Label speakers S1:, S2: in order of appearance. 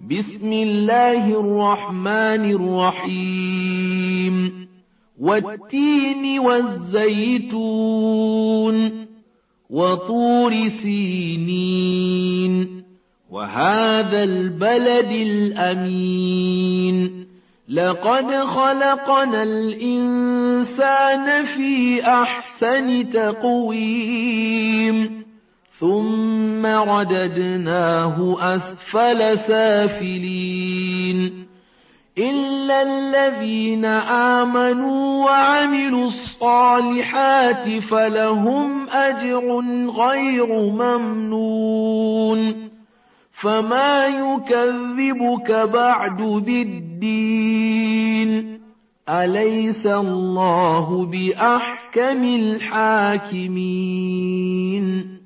S1: بسم الله الرحمن الرحيم والتين والزيتون وطور سينين وهذا البلد الأمين لقد خلقنا الإنسان في أحسن تقويم ثم رددناه أسفل سافلين إلا الذين آمنوا وعملوا الصالحات فلهم أجر غير ممنون فما يكذبك بعد بالدين أليس الله بأحكم الحاكمين